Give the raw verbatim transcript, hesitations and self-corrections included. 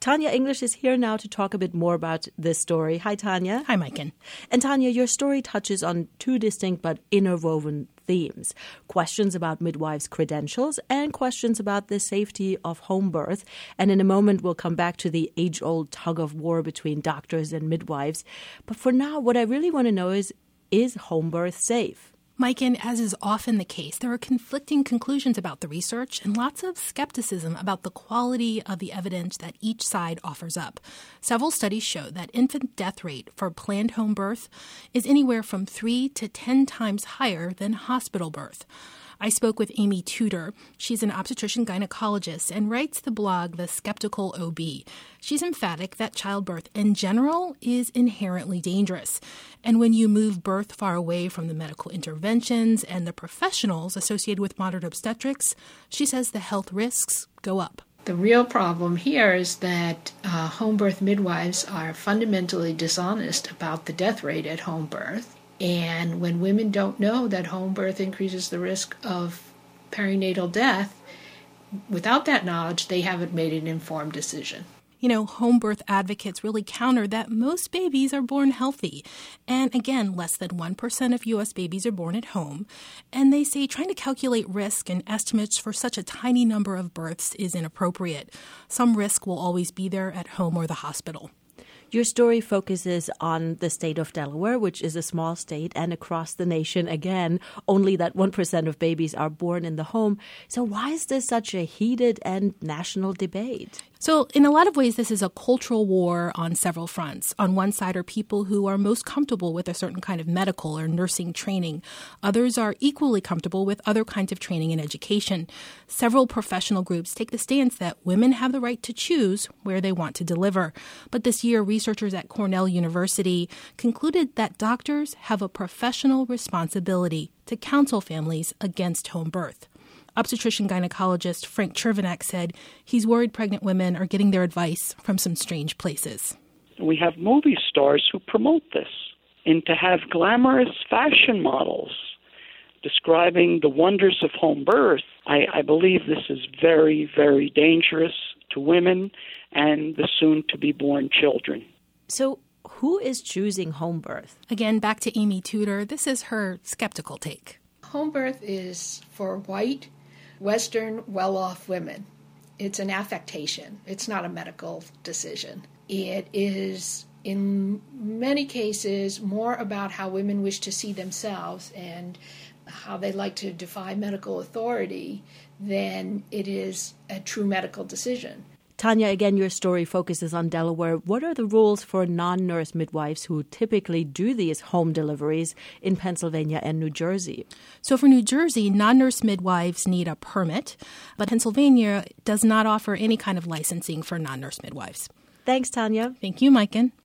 Tanya English is here now to talk a bit more about this story. Hi, Tanya. Hi, Maiken. And Tanya, your story touches on two distinct but interwoven themes: questions about midwives' credentials and questions about the safety of home birth. And in a moment, we'll come back to the age-old tug-of-war between doctors and midwives. But for now, what I really want to know is, is home birth safe? Maiken, as is often the case, there are conflicting conclusions about the research and lots of skepticism about the quality of the evidence that each side offers up. Several studies show that infant death rate for planned home birth is anywhere from three to ten times higher than hospital birth. I spoke with Amy Tudor. She's an obstetrician gynecologist and writes the blog The Skeptical O B. She's emphatic that childbirth in general is inherently dangerous. And when you move birth far away from the medical interventions and the professionals associated with modern obstetrics, she says the health risks go up. The real problem here is that uh, home birth midwives are fundamentally dishonest about the death rate at home birth. And when women don't know that home birth increases the risk of perinatal death, without that knowledge, they haven't made an informed decision. You know, home birth advocates really counter that most babies are born healthy. And again, less than one percent of U S babies are born at home. And they say trying to calculate risk and estimates for such a tiny number of births is inappropriate. Some risk will always be there at home or the hospital. Your story focuses on the state of Delaware, which is a small state, and across the nation, again, only that one percent of babies are born in the home. So why is this such a heated and national debate? So in a lot of ways, this is a cultural war on several fronts. On one side are people who are most comfortable with a certain kind of medical or nursing training. Others are equally comfortable with other kinds of training and education. Several professional groups take the stance that women have the right to choose where they want to deliver. But this year, researchers at Cornell University concluded that doctors have a professional responsibility to counsel families against home birth. Obstetrician gynecologist Frank Chervenak said he's worried pregnant women are getting their advice from some strange places. We have movie stars who promote this, and to have glamorous fashion models describing the wonders of home birth, I, I believe this is very, very dangerous to women and the soon-to-be-born children. So who is choosing home birth? Again, back to Amy Tudor. This is her skeptical take. Home birth is for white, Western, well-off women. It's an affectation. It's not a medical decision. It is, in many cases, more about how women wish to see themselves and how they like to defy medical authority than it is a true medical decision. Tanya, again, your story focuses on Delaware. What are the rules for non-nurse midwives who typically do these home deliveries in Pennsylvania and New Jersey? So for New Jersey, non-nurse midwives need a permit, but Pennsylvania does not offer any kind of licensing for non-nurse midwives. Thanks, Tanya. Thank you, Maiken.